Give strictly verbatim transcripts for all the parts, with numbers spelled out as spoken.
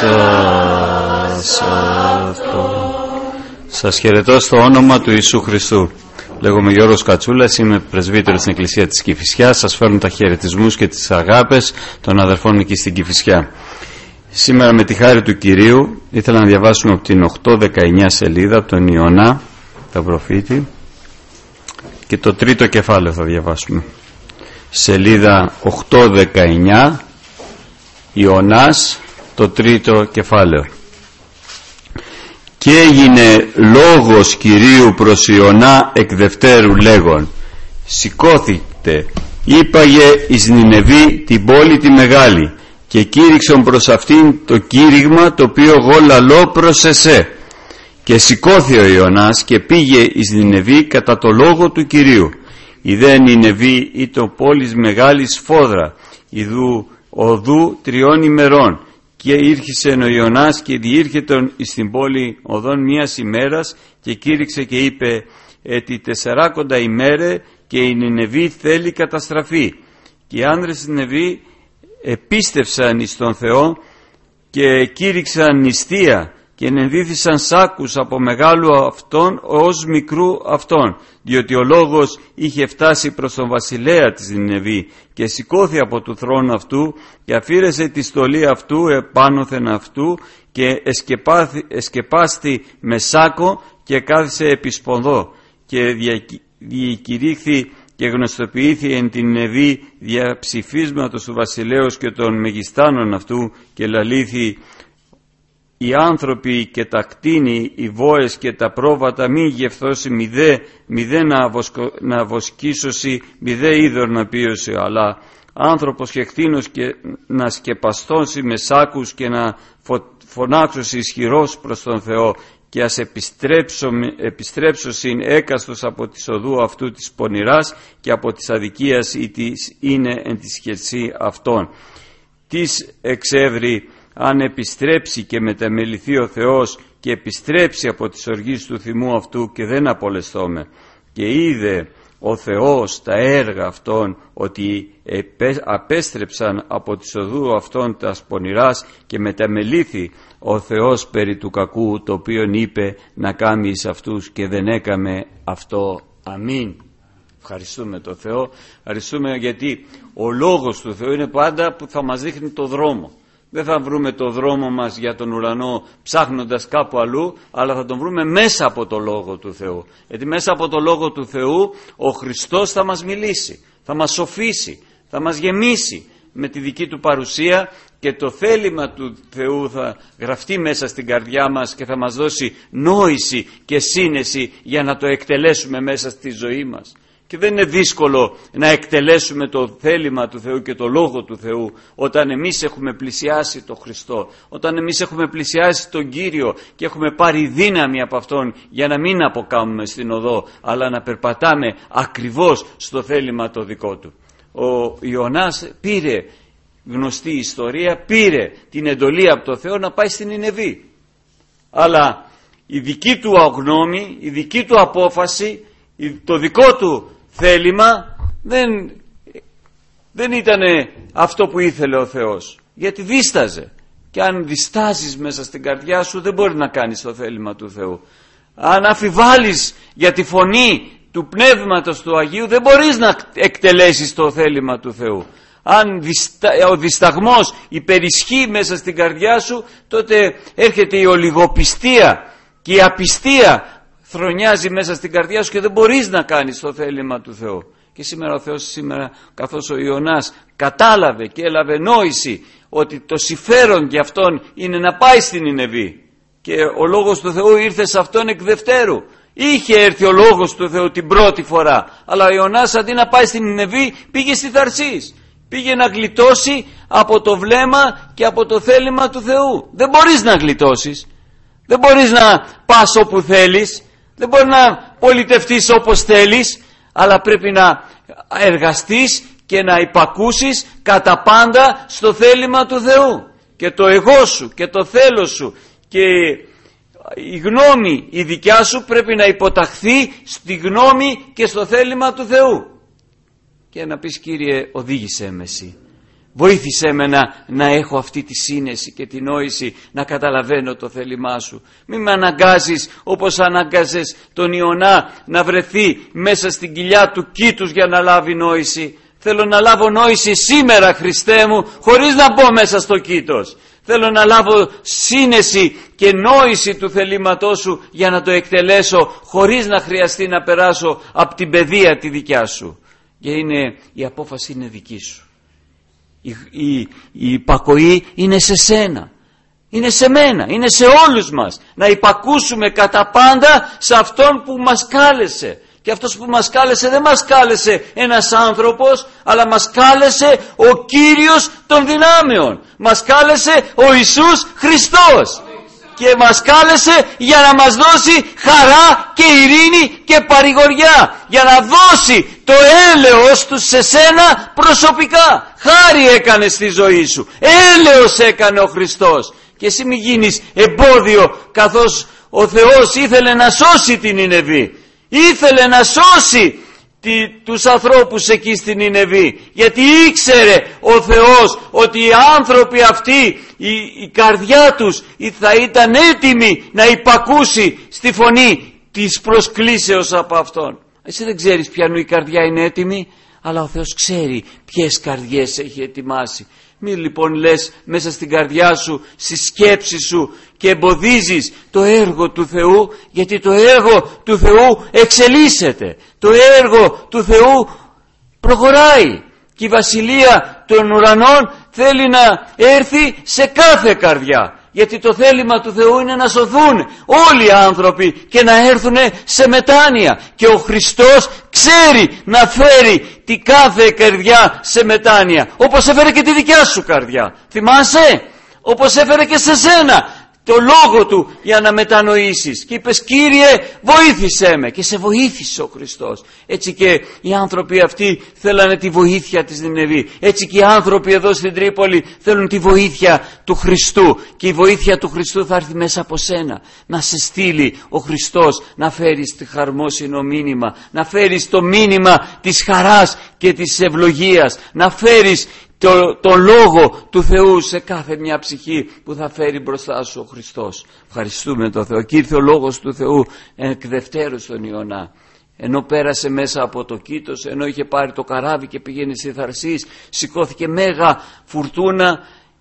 σας αυτό. Σας χαιρετώ στο όνομα του Ιησού Χριστού. Λέγομαι Γιώργος Κατσούλας, είμαι πρεσβύτερος στην Εκκλησία της Κηφισιάς. Σας φέρνω τα χαιρετισμούς και τις αγάπες των αδερφών εκεί στην Κηφισιά. Σήμερα με τη χάρη του Κυρίου ήθελα να διαβάσουμε από την οκτώ δεκαεννιά σελίδα, από τον Ιωνά, τον προφήτη, και το τρίτο κεφάλαιο θα διαβάσουμε. Σελίδα οκτώ δεκαεννιά, Ιωνάς, το τρίτο κεφάλαιο. Και έγινε λόγος Κυρίου προς Ιωνά εκ δευτέρου λέγον, σηκώθητε, είπαγε εις Νινεβή την πόλη τη μεγάλη, και κήρυξον προς αυτήν το κήρυγμα το οποίο εγώ λαλώ προς εσέ. Και σηκώθη ο Ιωνάς και πήγε εις Νινεβή κατά το λόγο του Κυρίου. Η δε Νινεβή ήταν πόλης μεγάλης φόδρα, ιδού οδού τριών ημερών. Και ήρχισε ο Ιωνάς και διήρχετον εις την πόλη οδόν μίας ημέρας, και κήρυξε και είπε, ετι τεσσαράκοντα ημέρε και η Νινεβή θέλει καταστραφή. Και οι άνδρες της Νινεβή επίστευσαν εις τον Θεό και κήρυξαν νηστεία και ενενδύθησαν σάκους από μεγάλου αυτών ως μικρού αυτών, διότι ο λόγος είχε φτάσει προς τον βασιλέα της Νινεβή, και σηκώθη από του θρόνου αυτού και αφήρεσε τη στολή αυτού επάνωθεν αυτού και εσκεπάστη με σάκο και κάθισε επί σπονδό, και διακηρύχθη και γνωστοποιήθη εν την Νινεβή δια ψηφίσματος του βασιλέως και των μεγιστάνων αυτού, και λαλήθη, οι άνθρωποι και τα κτίνη, οι βόες και τα πρόβατα μη γευθώσει μηδέ, μηδέ να, βοσκο, να βοσκήσωση, μηδέ είδωρ να πίωση, αλλά άνθρωπος και κτίνος και να σκεπαστώσει με σάκους και να φω, φωνάξωση ισχυρός προς τον Θεό, και ας επιστρέψωσιν έκαστος από της οδού αυτού της πονηράς και από της αδικίας ή της είναι εν τη σχεσή αυτών. Τις εξεύρει αν επιστρέψει και μεταμεληθεί ο Θεός και επιστρέψει από τις οργής του θυμού αυτού και δεν απολεσθώμε. Και είδε ο Θεός τα έργα αυτών, ότι απέστρεψαν από τις οδού αυτών τα πονηράς, και μεταμελήθη ο Θεός περί του κακού το οποίον είπε να κάνει εις αυτούς και δεν έκαμε αυτό. Αμήν. Ευχαριστούμε τον Θεό, ευχαριστούμε γιατί ο λόγος του Θεού είναι πάντα που θα μας δείχνει το δρόμο. Δεν θα βρούμε το δρόμο μας για τον ουρανό ψάχνοντας κάπου αλλού, αλλά θα τον βρούμε μέσα από το Λόγο του Θεού. Γιατί μέσα από το Λόγο του Θεού ο Χριστός θα μας μιλήσει, θα μας σοφίσει, θα μας γεμίσει με τη δική του παρουσία, και το θέλημα του Θεού θα γραφτεί μέσα στην καρδιά μας και θα μας δώσει νόηση και σύνεση για να το εκτελέσουμε μέσα στη ζωή μας. Και δεν είναι δύσκολο να εκτελέσουμε το θέλημα του Θεού και το Λόγο του Θεού όταν εμείς έχουμε πλησιάσει τον Χριστό, όταν εμείς έχουμε πλησιάσει τον Κύριο και έχουμε πάρει δύναμη από Αυτόν για να μην αποκάμουμε στην οδό, αλλά να περπατάμε ακριβώς στο θέλημα το δικό Του. Ο Ιωνάς πήρε, γνωστή ιστορία, πήρε την εντολή από το Θεό να πάει στην Νινεβή. Αλλά η δική του αγνώμη, η δική του απόφαση, το δικό του θέλημα δεν, δεν ήταν αυτό που ήθελε ο Θεός, γιατί δίσταζε, και αν διστάζεις μέσα στην καρδιά σου δεν μπορεί να κάνεις το θέλημα του Θεού. Αν αμφιβάλλεις για τη φωνή του Πνεύματος του Αγίου δεν μπορείς να εκτελέσεις το θέλημα του Θεού. Αν διστα, ο δισταγμός υπερισχύει μέσα στην καρδιά σου, τότε έρχεται η ολιγοπιστία και η απιστία θρονιάζει μέσα στην καρδιά σου και δεν μπορείς να κάνεις το θέλημα του Θεού. Και σήμερα ο Θεός, σήμερα καθώς ο Ιωνάς κατάλαβε και έλαβε νόηση ότι το συμφέρον για αυτόν είναι να πάει στην Νινεβή, και ο Λόγος του Θεού ήρθε σε αυτόν εκ δευτέρου. Είχε έρθει ο Λόγος του Θεού την πρώτη φορά, αλλά ο Ιωνάς αντί να πάει στην Νινεβή πήγε στη Θαρσής. Πήγε να γλιτώσει από το βλέμμα και από το θέλημα του Θεού. Δεν μπορείς να γλιτώσεις, δεν μπορείς να πας όπου θέλεις, δεν μπορεί να πολιτευτείς όπως θέλεις, αλλά πρέπει να εργαστείς και να υπακούσεις κατά πάντα στο θέλημα του Θεού. Και το εγώ σου και το θέλω σου και η γνώμη η δικιά σου πρέπει να υποταχθεί στη γνώμη και στο θέλημα του Θεού. Και να πεις, Κύριε, οδήγησέ με εσύ. Βοήθησέ με να, να έχω αυτή τη σύνεση και την νόηση να καταλαβαίνω το θέλημά σου. Μην με αναγκάζεις όπως ανάγκαζες τον Ιωνά να βρεθεί μέσα στην κοιλιά του κήτους για να λάβει νόηση. Θέλω να λάβω νόηση σήμερα, Χριστέ μου, χωρίς να μπω μέσα στο κήτος. Θέλω να λάβω σύνεση και νόηση του θελήματός σου για να το εκτελέσω χωρίς να χρειαστεί να περάσω από την παιδεία τη δικιά σου. Και είναι, η απόφαση είναι δική σου. Η, η, η υπακοή είναι σε σένα, είναι σε μένα, είναι σε όλους μας. Να υπακούσουμε κατά πάντα σε αυτόν που μας κάλεσε. Και αυτός που μας κάλεσε δεν μας κάλεσε ένας άνθρωπος, αλλά μας κάλεσε ο Κύριος των δυνάμεων. Μας κάλεσε ο Ιησούς Χριστός. Και μας κάλεσε για να μας δώσει χαρά και ειρήνη και παρηγοριά. Για να δώσει το έλεος του σε σένα προσωπικά. Χάρη έκανε στη ζωή σου. Έλεος έκανε ο Χριστός. Και εσύ μη γίνεις εμπόδιο, καθώς ο Θεός ήθελε να σώσει την Νινεβή. Ήθελε να σώσει τη, τους ανθρώπους εκεί στην Νινεβή, γιατί ήξερε ο Θεός ότι οι άνθρωποι αυτοί, η, η καρδιά τους θα ήταν έτοιμη να υπακούσει στη φωνή της προσκλήσεως από Αυτόν. Εσύ δεν ξέρεις ποιανού η καρδιά είναι έτοιμη, αλλά ο Θεός ξέρει ποιες καρδιές έχει ετοιμάσει. Μη λοιπόν λες μέσα στην καρδιά σου, στη σκέψη σου και εμποδίζεις το έργο του Θεού, γιατί το έργο του Θεού εξελίσσεται. Το έργο του Θεού προχωράει και η βασιλεία των ουρανών θέλει να έρθει σε κάθε καρδιά. Γιατί το θέλημα του Θεού είναι να σωθούν όλοι οι άνθρωποι και να έρθουν σε μετάνοια. Και ο Χριστός ξέρει να φέρει τη κάθε καρδιά σε μετάνοια. Όπως έφερε και τη δικιά σου καρδιά. Θυμάσαι? Όπως έφερε και σε σένα το λόγο του για να μετανοήσεις. Και είπες, Κύριε, βοήθησέ με. Και σε βοήθησε ο Χριστός. Έτσι και οι άνθρωποι αυτοί θέλανε τη βοήθεια της Νινεβή. Έτσι και οι άνθρωποι εδώ στην Τρίπολη θέλουν τη βοήθεια του Χριστού. Και η βοήθεια του Χριστού θα έρθει μέσα από σένα. Να σε στείλει ο Χριστός, να φέρεις τη χαρμόσυνο μήνυμα, να φέρεις το μήνυμα της χαράς και της ευλογίας, να φέρεις το, το λόγο του Θεού σε κάθε μια ψυχή που θα φέρει μπροστά σου ο Χριστός. Ευχαριστούμε τον Θεό. Και ήρθε ο λόγος του Θεού εκ δευτέρου στον Ιωνά. Ενώ πέρασε μέσα από το Κήτος, ενώ είχε πάρει το καράβι και πήγαινε στη Θαρσής, σηκώθηκε μέγα φουρτούνα.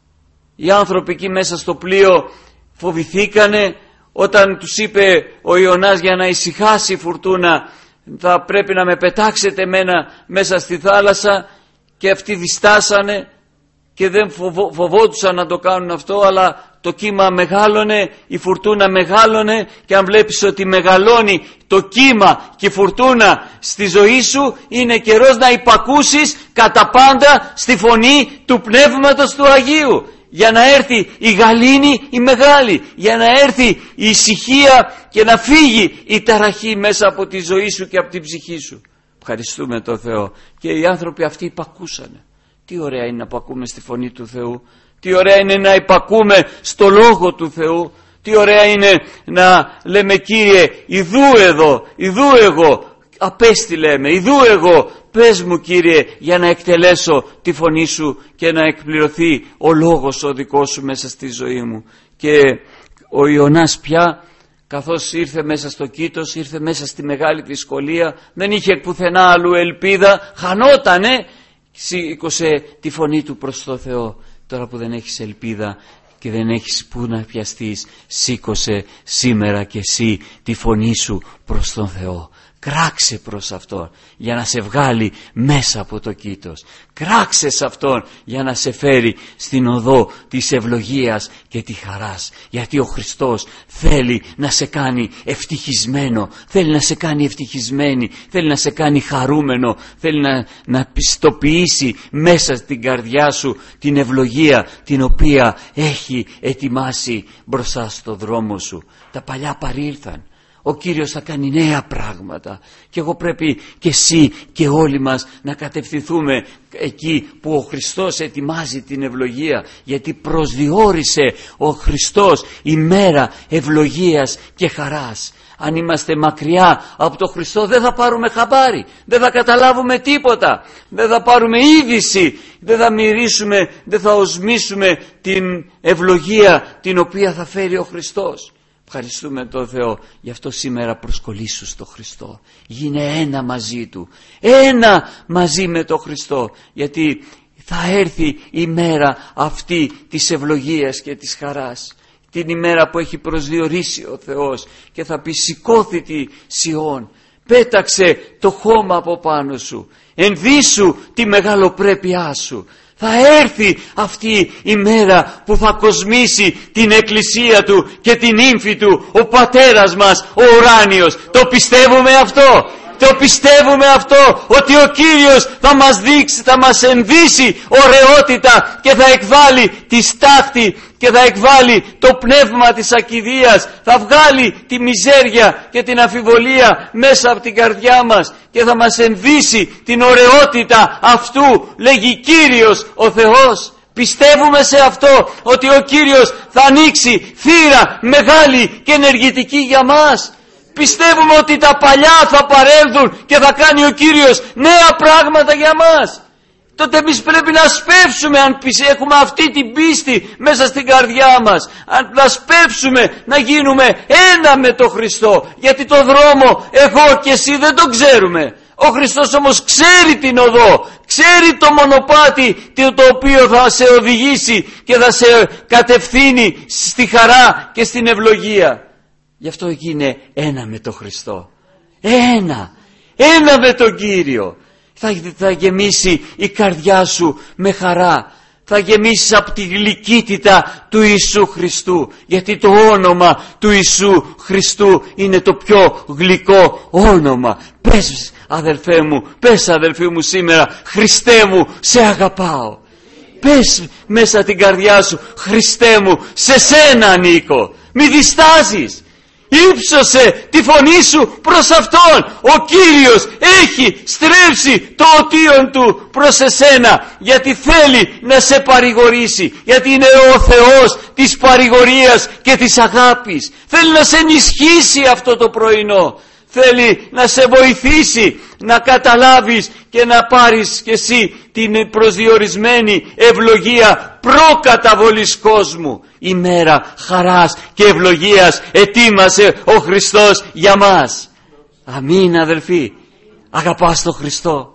Οι άνθρωποι εκεί μέσα στο πλοίο φοβηθήκανε. Όταν τους είπε ο Ιωνάς για να ησυχάσει η φουρτούνα, θα πρέπει να με πετάξετε μένα μέσα στη θάλασσα, και αυτοί διστάσανε και δεν φοβο, φοβόντουσαν να το κάνουν αυτό, αλλά το κύμα μεγάλωνε, η φουρτούνα μεγάλωνε, και αν βλέπεις ότι μεγαλώνει το κύμα και η φουρτούνα στη ζωή σου, είναι καιρός να υπακούσεις κατά πάντα στη φωνή του Πνεύματος του Αγίου, για να έρθει η γαλήνη η μεγάλη, για να έρθει η ησυχία και να φύγει η ταραχή μέσα από τη ζωή σου και από την ψυχή σου. Ευχαριστούμε τον Θεό. Και οι άνθρωποι αυτοί υπακούσανε. Τι ωραία είναι να υπακούμε στη φωνή του Θεού. Τι ωραία είναι να υπακούμε στο λόγο του Θεού. Τι ωραία είναι να λέμε, Κύριε, ιδού εδώ, ιδού εγώ, απέστειλε με, ιδού εγώ, πες μου, Κύριε, για να εκτελέσω τη φωνή σου και να εκπληρωθεί ο λόγος ο δικός σου μέσα στη ζωή μου. Και ο Ιωνάς πια, καθώς ήρθε μέσα στο Κήτος, ήρθε μέσα στη μεγάλη δυσκολία, δεν είχε πουθενά αλλού ελπίδα, χανότανε, σήκωσε τη φωνή του προς το Θεό. Τώρα που δεν έχεις ελπίδα και δεν έχεις που να πιαστείς, σήκωσε σήμερα και εσύ τη φωνή σου προς τον Θεό. Κράξε προς Αυτόν για να σε βγάλει μέσα από το Κήτος. Κράξε σε Αυτόν για να σε φέρει στην οδό της ευλογίας και της χαράς. Γιατί ο Χριστός θέλει να σε κάνει ευτυχισμένο, θέλει να σε κάνει ευτυχισμένη, θέλει να σε κάνει χαρούμενο, θέλει να, να πιστοποιήσει μέσα στην καρδιά σου την ευλογία την οποία έχει ετοιμάσει μπροστά στο δρόμο σου. Τα παλιά παρήλθαν. Ο Κύριος θα κάνει νέα πράγματα και εγώ πρέπει και εσύ και όλοι μας να κατευθυνθούμε εκεί που ο Χριστός ετοιμάζει την ευλογία, γιατί προσδιορίσε ο Χριστός ημέρα ευλογίας και χαράς. Αν είμαστε μακριά από τον Χριστό δεν θα πάρουμε χαμπάρι, δεν θα καταλάβουμε τίποτα, δεν θα πάρουμε είδηση, δεν θα μυρίσουμε, δεν θα οσμήσουμε την ευλογία την οποία θα φέρει ο Χριστός. Ευχαριστούμε τον Θεό. Γι' αυτό σήμερα προσκολήσου στο Χριστό. Γίνε ένα μαζί Του. Ένα μαζί με τον Χριστό. Γιατί θα έρθει η μέρα αυτή της ευλογίας και της χαράς. Την ημέρα που έχει προσδιορίσει ο Θεός και θα πει σηκώθητη Σιών. Πέταξε το χώμα από πάνω σου. Ενδύσου τη μεγαλοπρέπειά σου. Θα έρθει αυτή η μέρα που θα κοσμήσει την εκκλησία Του και την ύμφη Του ο Πατέρας μας ο ουράνιος. Το πιστεύουμε αυτό? Το πιστεύουμε αυτό, ότι ο Κύριος θα μας δείξει, θα μας ενδύσει ωραιότητα και θα εκβάλει τη στάχτη και θα εκβάλει το πνεύμα της ακηδείας, θα βγάλει τη μιζέρια και την αμφιβολία μέσα από την καρδιά μας και θα μας ενδύσει την ωραιότητα αυτού, λέγει Κύριος ο Θεός. Πιστεύουμε σε αυτό, ότι ο Κύριος θα ανοίξει θύρα μεγάλη και ενεργητική για μας. Πιστεύουμε ότι τα παλιά θα παρέλθουν και θα κάνει ο Κύριος νέα πράγματα για μας. Τότε εμείς πρέπει να σπεύσουμε, αν έχουμε αυτή την πίστη μέσα στην καρδιά μας, να σπεύσουμε να γίνουμε ένα με τον Χριστό, γιατί το δρόμο εγώ και εσύ δεν τον ξέρουμε. Ο Χριστός όμως ξέρει την οδό, ξέρει το μονοπάτι το οποίο θα σε οδηγήσει και θα σε κατευθύνει στη χαρά και στην ευλογία. Γι' αυτό γίνε ένα με τον Χριστό. Ένα. Ένα με τον Κύριο. Θα, θα γεμίσει η καρδιά σου με χαρά. Θα γεμίσεις από τη γλυκύτητα του Ιησού Χριστού. Γιατί το όνομα του Ιησού Χριστού είναι το πιο γλυκό όνομα. Πες αδελφέ μου, πες αδελφοί μου σήμερα, Χριστέ μου, σε αγαπάω. Πες μέσα την καρδιά σου, Χριστέ μου, σε σένα ανήκω. Μη διστάζεις. Ήψωσε τη φωνή σου προς Αυτόν. Ο Κύριος έχει στρέψει το οτίον Του προς εσένα, γιατί θέλει να σε παρηγορήσει, γιατί είναι ο Θεός της παρηγορίας και της αγάπης. Θέλει να σε ενισχύσει αυτό το πρωινό. Θέλει να σε βοηθήσει να καταλάβεις και να πάρεις και εσύ την προσδιορισμένη ευλογία προκαταβολής κόσμου. Η μέρα χαράς και ευλογίας ετοίμασε ο Χριστός για μας. Αμήν αδελφοί. Αγαπάς τον Χριστό?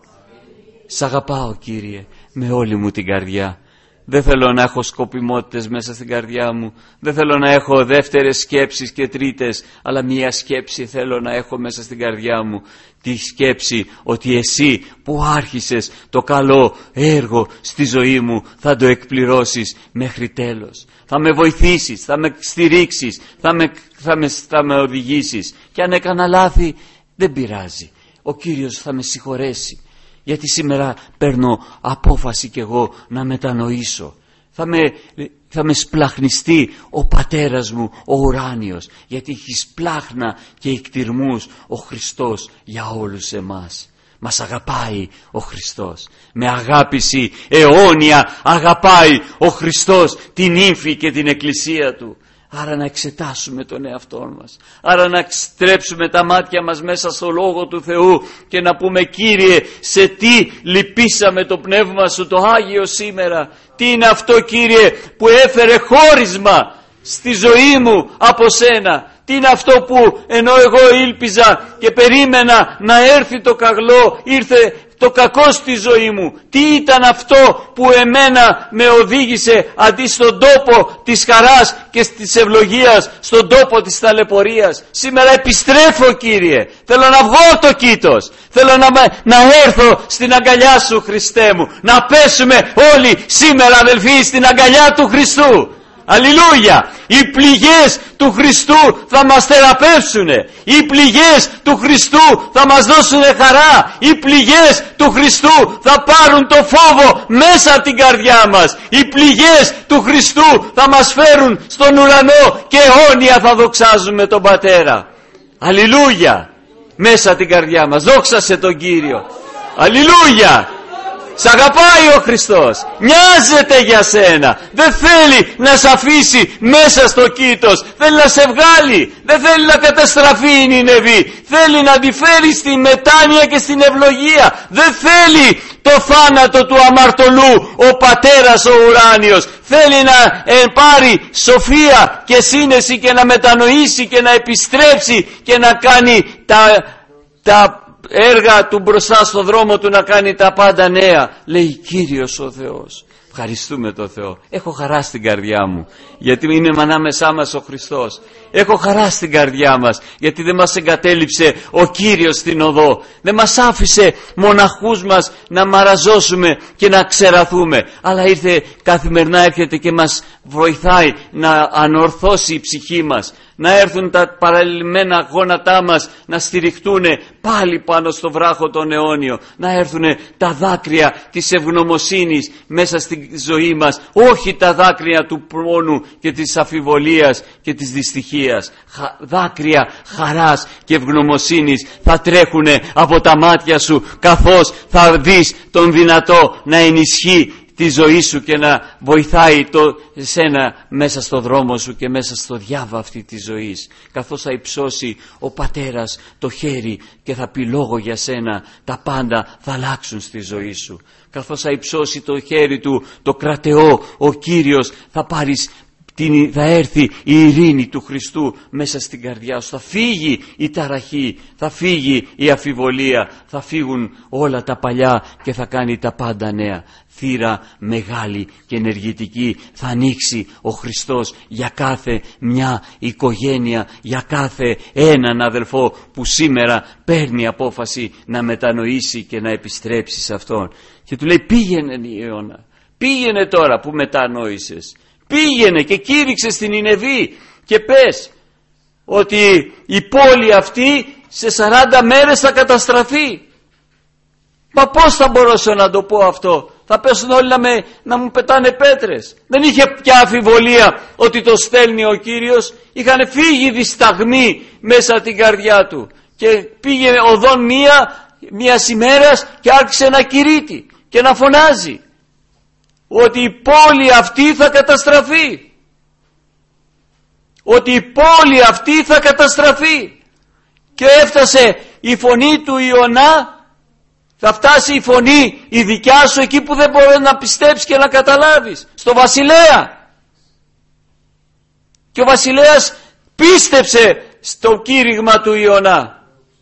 Σ' αγαπάω Κύριε με όλη μου την καρδιά. Δεν θέλω να έχω σκοπιμότητες μέσα στην καρδιά μου. Δεν θέλω να έχω δεύτερες σκέψεις και τρίτες, αλλά μία σκέψη θέλω να έχω μέσα στην καρδιά μου. Τη σκέψη ότι εσύ που άρχισες το καλό έργο στη ζωή μου θα το εκπληρώσεις μέχρι τέλος. Θα με βοηθήσεις, θα με στηρίξεις, θα με, θα με, θα με οδηγήσεις. Και αν έκανα λάθη δεν πειράζει. Ο Κύριος θα με συγχωρέσει. Γιατί σήμερα παίρνω απόφαση κι εγώ να μετανοήσω. Θα με, θα με σπλαχνιστεί ο Πατέρας μου ο ουράνιος, γιατί έχει σπλάχνα και εκτιρμούς ο Χριστός για όλους εμάς. Μας αγαπάει ο Χριστός. Με αγάπηση αιώνια αγαπάει ο Χριστός την ύμφη και την εκκλησία Του. Άρα να εξετάσουμε τον εαυτό μας. Άρα να στρέψουμε τα μάτια μας μέσα στο Λόγο του Θεού και να πούμε Κύριε, σε τι λυπήσαμε το Πνεύμα Σου το Άγιο σήμερα. Τι είναι αυτό Κύριε που έφερε χώρισμα στη ζωή μου από Σένα. Τι είναι αυτό που ενώ εγώ ήλπιζα και περίμενα να έρθει το καγλό, ήρθε το κακό στη ζωή μου. Τι ήταν αυτό που εμένα με οδήγησε αντί στον τόπο της χαράς και της ευλογίας, στον τόπο της ταλαιπωρίας. Σήμερα επιστρέφω Κύριε. Θέλω να βγω το κήτος. Θέλω να, να έρθω στην αγκαλιά Σου Χριστέ μου. Να πέσουμε όλοι σήμερα αδελφοί στην αγκαλιά του Χριστού. Αλληλούια! Οι πληγές του Χριστού θα μας θεραπεύσουνε. Οι πληγές του Χριστού θα μας δώσουν χαρά. Οι πληγές του Χριστού θα πάρουν το φόβο μέσα από την καρδιά μας. Οι πληγές του Χριστού θα μας φέρουν στον ουρανό και αιώνια θα δοξάζουμε τον Πατέρα. Αλληλούια. Μέσα την καρδιά μας. Δόξασε τον Κύριο. Αλληλούια. Σ' αγαπάει ο Χριστός. Νοιάζεται για σένα. Δεν θέλει να σε αφήσει μέσα στο κήτος. Θέλει να σε βγάλει. Δεν θέλει να καταστραφεί η Νινεβή. Θέλει να τη φέρει στη μετάνοια και στην ευλογία. Δεν θέλει το θάνατο του αμαρτωλού ο Πατέρας ο ουράνιος. Θέλει να ε, πάρει σοφία και σύνεση και να μετανοήσει και να επιστρέψει και να κάνει τα... τα έργα του μπροστά στο δρόμο του, να κάνει τα πάντα νέα. Λέει Κύριος ο Θεός. Ευχαριστούμε τον Θεό. Έχω χαρά στην καρδιά μου γιατί είναι ανάμεσά μας ο Χριστός. Έχω χαρά στην καρδιά μας γιατί δεν μας εγκατέλειψε ο Κύριος στην οδό. Δεν μας άφησε μοναχούς μας να μαραζώσουμε και να ξεραθούμε, αλλά ήρθε καθημερινά, έρχεται και μας βοηθάει να ανορθώσει η ψυχή μας, να έρθουν τα παραλυμμένα γόνατά μας να στηριχτούν πάλι πάνω στο βράχο τον αιώνιο, να έρθουν τα δάκρυα της ευγνωμοσύνης μέσα στη ζωή μας, όχι τα δάκρυα του πόνου και της αφιβολίας και της δυστυχίας. Δάκρυα χαράς και ευγνωμοσύνης θα τρέχουν από τα μάτια σου καθώς θα δεις τον δυνατό να ενισχύει τη ζωή σου και να βοηθάει το σένα μέσα στο δρόμο σου και μέσα στο διάβα αυτή της ζωής. Καθώς θα υψώσει ο Πατέρας το χέρι και θα πει λόγο για σένα, τα πάντα θα αλλάξουν στη ζωή σου. Καθώς θα υψώσει το χέρι του το κρατεό, ο Κύριος, θα πάρεις την, θα έρθει η ειρήνη του Χριστού μέσα στην καρδιά σου. Θα φύγει η ταραχή, θα φύγει η αφιβολία, θα φύγουν όλα τα παλιά και θα κάνει τα πάντα νέα. Θύρα μεγάλη και ενεργητική θα ανοίξει ο Χριστός για κάθε μια οικογένεια, για κάθε έναν αδελφό που σήμερα παίρνει απόφαση να μετανοήσει και να επιστρέψει σε Αυτόν. Και του λέει πήγαινε Ιώνα, πήγαινε τώρα που μετανόησες, πήγαινε και κήρυξε στην Νινεβή και πες ότι η πόλη αυτή σε σαράντα μέρες θα καταστραφεί. Μα πώς θα μπορέσω να το πω αυτό? Θα πέσουν όλοι να, με, να μου πετάνε πέτρες. Δεν είχε πια αμφιβολία ότι το στέλνει ο Κύριος. Είχαν φύγει δισταγμοί μέσα την καρδιά του. Και πήγε οδόν μία, μίας ημέρας και άρχισε να κηρύττει και να φωνάζει ότι η πόλη αυτή θα καταστραφεί. Ότι η πόλη αυτή θα καταστραφεί. Και έφτασε η φωνή του Ιωνά. Θα φτάσει η φωνή η δικιά σου εκεί που δεν μπορεί να πιστέψεις και να καταλάβεις. Στο βασιλέα. Και ο βασιλέας πίστεψε στο κήρυγμα του Ιωνά.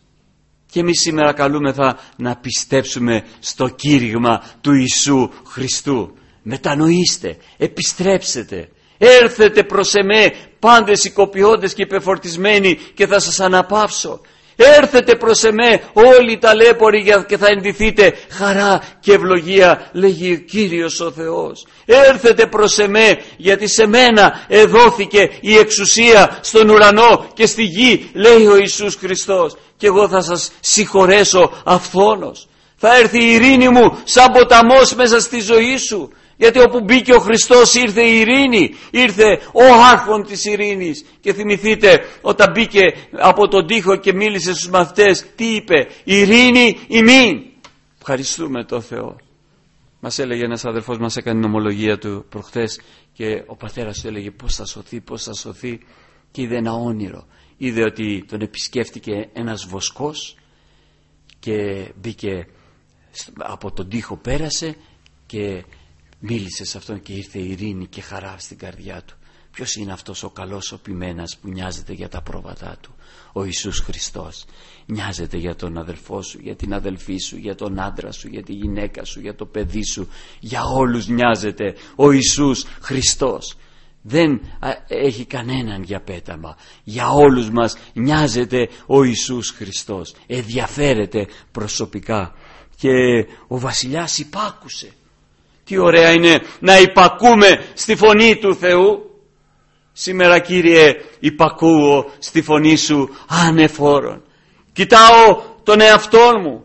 Και εμείς σήμερα καλούμεθα να πιστέψουμε στο κήρυγμα του Ιησού Χριστού. Μετανοήστε, επιστρέψετε, έρθετε προς εμέ πάντες οικοποιώντες και υπεφορτισμένοι και θα σας αναπαύσω. Έρθετε προς εμέ όλοι οι ταλέποροι και θα ενδυθείτε χαρά και ευλογία, λέγει ο Κύριος ο Θεός. Έρθετε προς εμέ γιατί σε μένα εδόθηκε η εξουσία στον ουρανό και στη γη, λέει ο Ιησούς Χριστός, και εγώ θα σας συγχωρέσω αυθόνως. Θα έρθει η ειρήνη μου σαν ποταμός μέσα στη ζωή σου. Γιατί όπου μπήκε ο Χριστός ήρθε η ειρήνη, ήρθε ο άρχον της ειρήνης. Και θυμηθείτε όταν μπήκε από τον τοίχο και μίλησε στους μαθητές, τι είπε? Ειρήνη ημίν. Ευχαριστούμε τον Θεό. Μας έλεγε ένας αδερφός, μας έκανε την ομολογία του προχθές και ο πατέρας του έλεγε πώς θα σωθεί, πώς θα σωθεί, και είδε ένα όνειρο. Είδε ότι τον επισκέφτηκε ένας βοσκός και μπήκε από τον τοίχο, πέρασε και μίλησε σε αυτόν και ήρθε ειρήνη και χαρά στην καρδιά του. Ποιος είναι αυτός ο καλός ο ποιμένας που νοιάζεται για τα πρόβατά του? Ο Ιησούς Χριστός. Νοιάζεται για τον αδελφό σου, για την αδελφή σου, για τον άντρα σου, για τη γυναίκα σου, για το παιδί σου. Για όλους νοιάζεται ο Ιησούς Χριστός. Δεν έχει κανέναν για πέταμα. Για όλους μας νοιάζεται ο Ιησούς Χριστός. Ενδιαφέρεται προσωπικά. Και ο βασιλιάς υπάκουσε. Τι ωραία είναι να υπακούμε στη φωνή του Θεού. Σήμερα, Κύριε, υπακούω στη φωνή σου ανεφόρον. Κοιτάω τον εαυτό μου,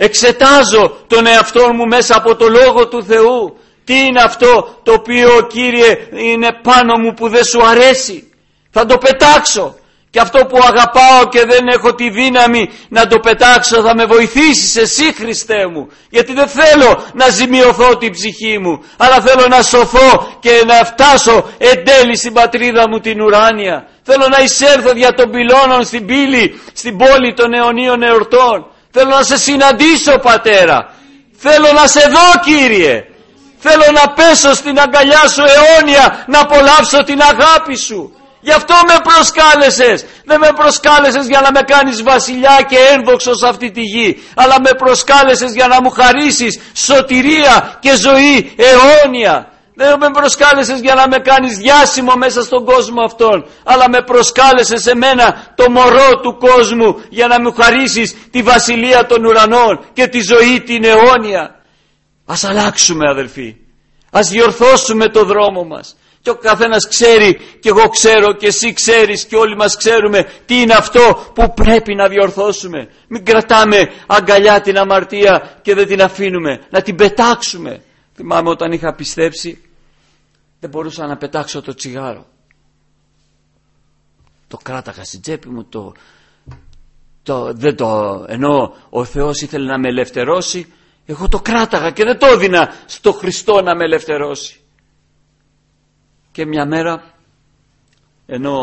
εξετάζω τον εαυτό μου μέσα από το Λόγο του Θεού. Τι είναι αυτό το οποίο, Κύριε, είναι πάνω μου που δεν σου αρέσει? Θα το πετάξω Και αυτό που αγαπάω και δεν έχω τη δύναμη να το πετάξω, θα με βοηθήσεις εσύ, Χριστέ μου. Γιατί δεν θέλω να ζημιωθώ την ψυχή μου, αλλά θέλω να σωθώ και να φτάσω εν τέλει στην πατρίδα μου την ουράνια. Θέλω να εισέλθω δια των πυλώνων στην πύλη, στην πόλη των αιωνίων εορτών. Θέλω να σε συναντήσω, Πατέρα. Θέλω να σε δω, Κύριε. Θέλω να πέσω στην αγκαλιά σου αιώνια, να απολαύσω την αγάπη σου. Γι' αυτό με προσκάλεσες. Δεν με προσκάλεσες για να με κάνεις βασιλιά και ένδοξο σε αυτή τη γη, αλλά με προσκάλεσες για να μου χαρίσεις σωτηρία και ζωή αιώνια. Δεν με προσκάλεσες για να με κάνεις διάσημο μέσα στον κόσμο αυτόν, αλλά με προσκάλεσες εμένα, το μωρό του κόσμου, για να μου χαρίσεις τη βασιλεία των ουρανών και τη ζωή την αιώνια. Ας αλλάξουμε, αδελφοί. Ας διορθώσουμε το δρόμο μας. Και ο καθένας ξέρει, και εγώ ξέρω, και εσύ ξέρεις, και όλοι μας ξέρουμε τι είναι αυτό που πρέπει να διορθώσουμε. Μην κρατάμε αγκαλιά την αμαρτία και δεν την αφήνουμε, να την πετάξουμε. Θυμάμαι όταν είχα πιστέψει, δεν μπορούσα να πετάξω το τσιγάρο. Το κράταγα στην τσέπη μου, το, το, δεν το, ενώ ο Θεός ήθελε να με ελευθερώσει, εγώ το κράταγα και δεν το έδινα στο Χριστό να με ελευθερώσει. Και μια μέρα, ενώ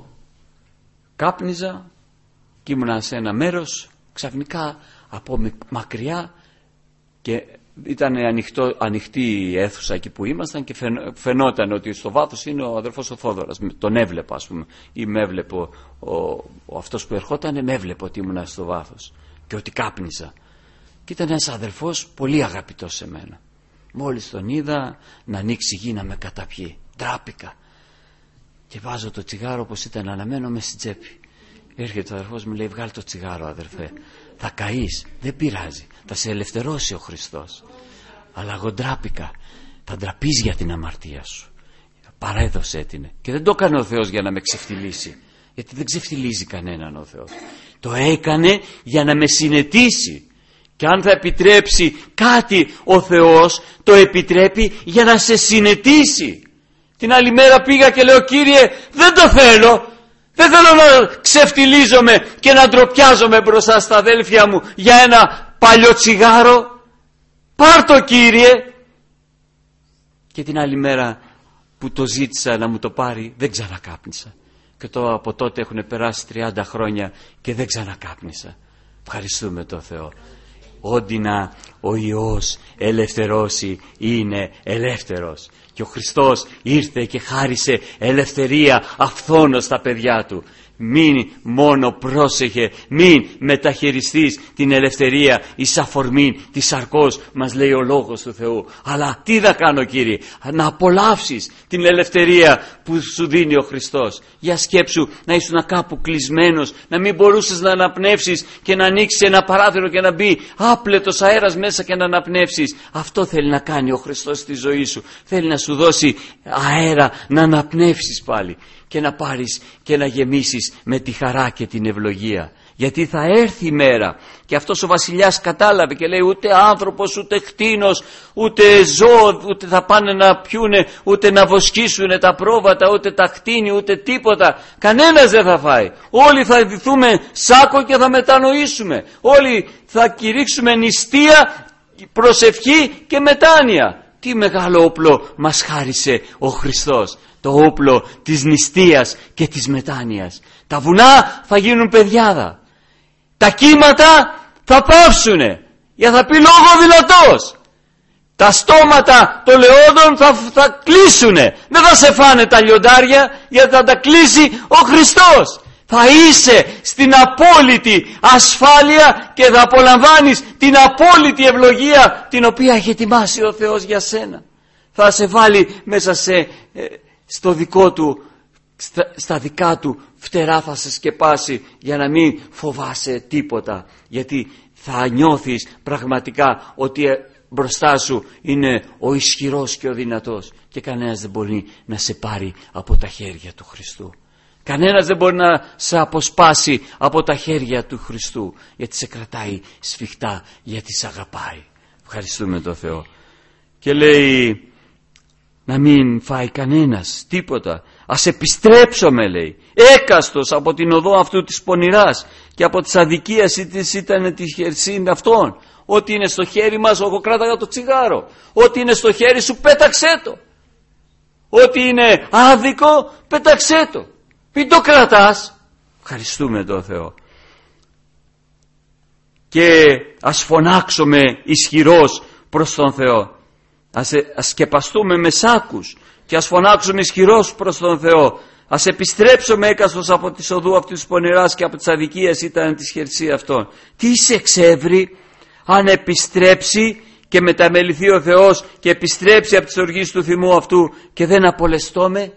κάπνιζα και ήμουνα σε ένα μέρος, ξαφνικά από μακριά, και ήταν ανοιχτό, ανοιχτή η αίθουσα εκεί που ήμασταν, και φαινόταν ότι στο βάθος είναι ο αδερφός ο Θόδωρας. Τον έβλεπα, ας πούμε, ή με έβλεπε ο, ο, ο αυτός που ερχόταν, με έβλεπε ότι ήμουνα στο βάθος και ότι κάπνιζα. Και ήταν ένας αδερφός πολύ αγαπητός σε μένα. Μόλις τον είδα να ανοίξει η γη να με καταπιεί, ντράπηκα και βάζω το τσιγάρο όπως ήταν αναμένο μες στην τσέπη. Έρχεται ο αδερφός μου, λέει, βγάλει το τσιγάρο, αδερφέ, θα καείς, δεν πειράζει, θα σε ελευθερώσει ο Χριστός. Αλλά εγώ ντράπηκα. Θα ντραπείς για την αμαρτία σου. Παρέδωσέ την. Και δεν το έκανε ο Θεός για να με ξεφτυλίσει, γιατί δεν ξεφτυλίζει κανέναν ο Θεός. Το έκανε για να με συνετίσει. Και αν θα επιτρέψει κάτι ο Θεός, το επιτρέπει για να σε συνετίσει. Την άλλη μέρα πήγα και λέω, Κύριε, δεν το θέλω. Δεν θέλω να ξεφτιλίζομαι και να ντροπιάζομαι μπροστά στα αδέλφια μου για ένα παλιό τσιγάρο. Πάρ' το, Κύριε. Και την άλλη μέρα που το ζήτησα να μου το πάρει, δεν ξανακάπνισα. Και το, από τότε έχουν περάσει τριάντα χρόνια και δεν ξανακάπνισα. Ευχαριστούμε τον Θεό. Ό,τι να ο Υιός ελευθερώσει είναι ελεύθερος. Και ο Χριστός ήρθε και χάρισε ελευθερία αυθόνως στα παιδιά του. Μην μόνο πρόσεχε, μην μεταχειριστείς την ελευθερία εις αφορμήν της σαρκός, μας λέει ο λόγος του Θεού. Αλλά τι θα κάνω, Κύριε? Να απολαύσεις την ελευθερία που σου δίνει ο Χριστός. Για σκέψου να ήσουν κάπου κλεισμένος, να μην μπορούσες να αναπνεύσεις και να ανοίξεις ένα παράθυρο και να μπει άπλετος αέρας μέσα και να αναπνεύσεις. Αυτό θέλει να κάνει ο Χριστός στη ζωή σου. Θέλει να σου δώσει αέρα να αναπνεύσεις πάλι και να πάρεις και να γεμίσεις με τη χαρά και την ευλογία. Γιατί θα έρθει η μέρα, και αυτός ο βασιλιάς κατάλαβε και λέει, ούτε άνθρωπος, ούτε κτήνος, ούτε ζώο, ούτε θα πάνε να πιούνε, ούτε να βοσκήσουν τα πρόβατα, ούτε τα κτήνη, ούτε τίποτα. Κανένας δεν θα φάει. Όλοι θα ντυθούμε σάκο και θα μετανοήσουμε. Όλοι θα κηρύξουμε νηστεία, προσευχή και μετάνοια. Τι μεγάλο όπλο μας χάρισε ο Χριστός. Το όπλο της νηστείας και της μετάνοιας. Τα βουνά θα γίνουν πεδιάδα. Τα κύματα θα πάυσουνε. Για θα πει λόγο δυνατός. Τα στόματα των λεόντων θα, θα κλείσουνε. Δεν θα σε φάνε τα λιοντάρια, γιατί θα τα κλείσει ο Χριστός. Θα είσαι στην απόλυτη ασφάλεια και θα απολαμβάνεις την απόλυτη ευλογία την οποία έχει ετοιμάσει ο Θεός για σένα. Θα σε βάλει μέσα σε... Ε, στο δικό του, στα, στα δικά του φτερά θα σε σκεπάσει, για να μην φοβάσαι τίποτα, γιατί θα νιώθεις πραγματικά ότι μπροστά σου είναι ο ισχυρός και ο δυνατός, και κανένας δεν μπορεί να σε πάρει από τα χέρια του Χριστού. Κανένας δεν μπορεί να σε αποσπάσει από τα χέρια του Χριστού, γιατί σε κρατάει σφιχτά, γιατί σε αγαπάει. Ευχαριστούμε τον Θεό. Και λέει να μην φάει κανένας τίποτα Ας επιστρέψουμε, λέει, έκαστος από την οδό αυτού της πονηράς και από της αδικίας ή της ήταν τη χερσίνη αυτών. Ό,τι είναι στο χέρι μας, εγώ κράταγα το τσιγάρο. Ό,τι είναι στο χέρι σου, πέταξέ το. Ό,τι είναι άδικο, πέταξέ το. Μην το κρατάς. Ευχαριστούμε τον Θεό. Και ας φωνάξουμε ισχυρός προς τον Θεό. Ας, ας σκεπαστούμε με σάκους και ας φωνάξουμε ισχυρός προς τον Θεό. Ας επιστρέψουμε έκαστος από τις οδού αυτής της πονηράς και από τις αδικίες ήταν της χερσί αυτών. Τι σε εξεύρει? Αν επιστρέψει και μεταμεληθεί ο Θεός και επιστρέψει από τις οργίες του θυμού αυτού και δεν απολεστώμε.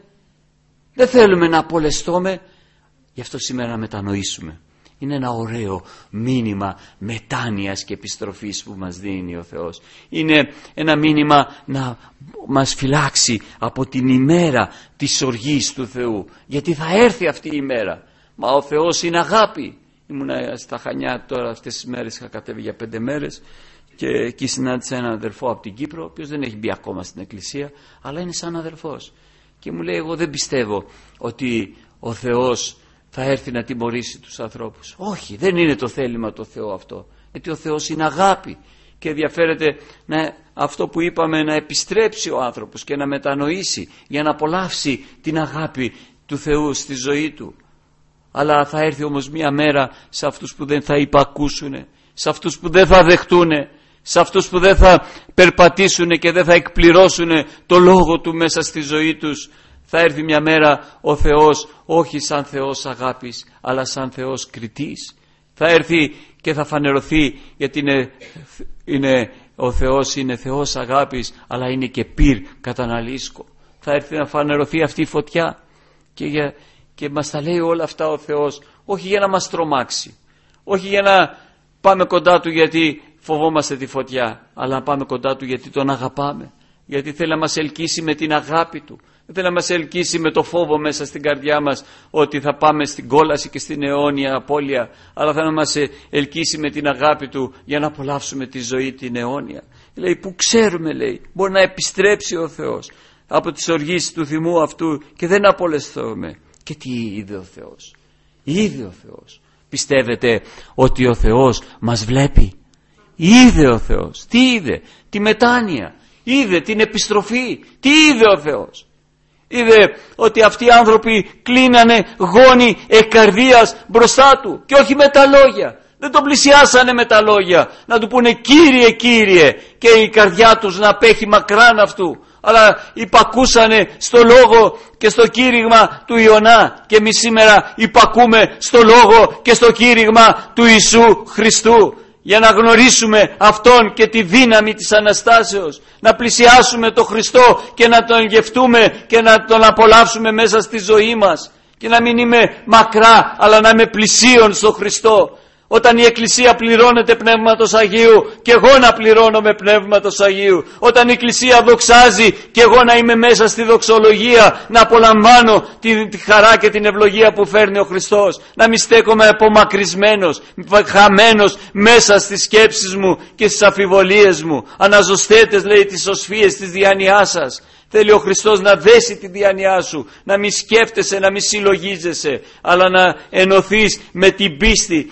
Δεν θέλουμε να απολεστώμε. Γι' αυτό σήμερα να μετανοήσουμε. Είναι ένα ωραίο μήνυμα μετάνοιας και επιστροφής που μας δίνει ο Θεός. Είναι ένα μήνυμα να μας φυλάξει από την ημέρα της οργής του Θεού. Γιατί θα έρθει αυτή η ημέρα. Μα ο Θεός είναι αγάπη. Ήμουνα στα Χανιά τώρα αυτές τις μέρες, είχα κατέβει για πέντε μέρες και εκεί συνάντησα έναν αδερφό από την Κύπρο, ο οποίος δεν έχει μπει ακόμα στην εκκλησία, αλλά είναι σαν αδερφός. Και μου λέει, εγώ δεν πιστεύω ότι ο Θεός θα έρθει να τιμωρήσει τους ανθρώπους. Όχι, δεν είναι το θέλημα του Θεού αυτό. Γιατί ο Θεός είναι αγάπη και ενδιαφέρεται να, αυτό που είπαμε, να επιστρέψει ο άνθρωπος και να μετανοήσει για να απολαύσει την αγάπη του Θεού στη ζωή του. Αλλά θα έρθει όμως μια μέρα σε αυτούς που δεν θα υπακούσουν, σε αυτούς που δεν θα δεχτούν, σε αυτούς που δεν θα περπατήσουν και δεν θα εκπληρώσουν το λόγο του μέσα στη ζωή τους. Θα έρθει μια μέρα ο Θεός όχι σαν Θεός αγάπης, αλλά σαν Θεός κριτής. Θα έρθει και θα φανερωθεί, γιατί είναι, είναι, ο Θεός είναι Θεός αγάπης, αλλά είναι και πυρ καταναλίσκο. Θα έρθει να φανερωθεί αυτή η φωτιά και, για, και μας τα λέει όλα αυτά ο Θεός, όχι για να μας τρομάξει, όχι για να πάμε κοντά Του γιατί φοβόμαστε τη φωτιά, αλλά να πάμε κοντά Του γιατί Τον αγαπάμε, γιατί θέλει να μας ελκύσει με την αγάπη Του. Δεν θέλει να μας ελκύσει με το φόβο μέσα στην καρδιά μας ότι θα πάμε στην κόλαση και στην αιώνια απώλεια, αλλά θα να μας ελκύσει με την αγάπη Του για να απολαύσουμε τη ζωή την αιώνια. Λέει, που ξέρουμε, λέει, μπορεί να επιστρέψει ο Θεός από τις οργήσεις του θυμού αυτού και δεν απολεσθούμε. Και τι είδε ο Θεός? Είδε ο Θεός. Πιστεύετε ότι ο Θεός μας βλέπει? Είδε ο Θεός. Τι είδε? Τη μετάνοια. Είδε την επιστροφή. Τι είδε ο Θεός? Είδε ότι αυτοί οι άνθρωποι κλείνανε γόνοι εκκαρδίας μπροστά Του και όχι με τα λόγια. Δεν τον πλησιάσανε με τα λόγια να Του πούνε Κύριε, Κύριε, και η καρδιά τους να απέχει μακράν αυτού, αλλά υπακούσανε στο λόγο και στο κήρυγμα του Ιωνά. Και εμείς σήμερα υπακούμε στο λόγο και στο κήρυγμα του Ιησού Χριστού, για να γνωρίσουμε Αυτόν και τη δύναμη της Αναστάσεως, να πλησιάσουμε τον Χριστό και να Τον γευτούμε και να Τον απολαύσουμε μέσα στη ζωή μας, και να μην είμαι μακρά αλλά να είμαι πλησίον στον Χριστό. Όταν η Εκκλησία πληρώνεται Πνεύματος Αγίου, και εγώ να πληρώνω με Πνεύματος Αγίου. Όταν η Εκκλησία δοξάζει, και εγώ να είμαι μέσα στη δοξολογία, να απολαμβάνω τη, τη χαρά και την ευλογία που φέρνει ο Χριστός. Να μην στέκομαι απομακρυσμένος, χαμένος μέσα στις σκέψεις μου και στις αφιβολίες μου. Αναζωστέτες, λέει, τις οσφίες της διάνοιάς σας. Θέλει ο Χριστός να δέσει τη διάνοιά σου, να μην σκέφτεσαι, να μην συλλογίζεσαι, αλλά να ενωθείς με την πίστη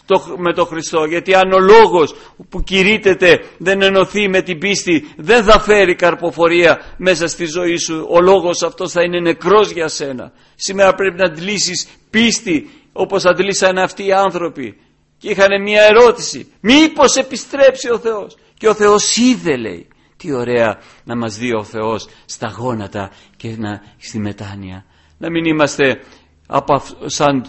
με τον Χριστό. Γιατί αν ο λόγος που κηρύττεται δεν ενωθεί με την πίστη, δεν θα φέρει καρποφορία μέσα στη ζωή σου. Ο λόγος αυτός θα είναι νεκρός για σένα. Σήμερα πρέπει να αντλήσεις πίστη, όπως αντλήσαν αυτοί οι άνθρωποι, και είχαν μια ερώτηση: μήπως επιστρέψει ο Θεός? Και ο Θεός είδε, λέει. Τι ωραία να μας δει ο Θεός στα γόνατα και να, στη μετάνοια. Να μην είμαστε από, σαν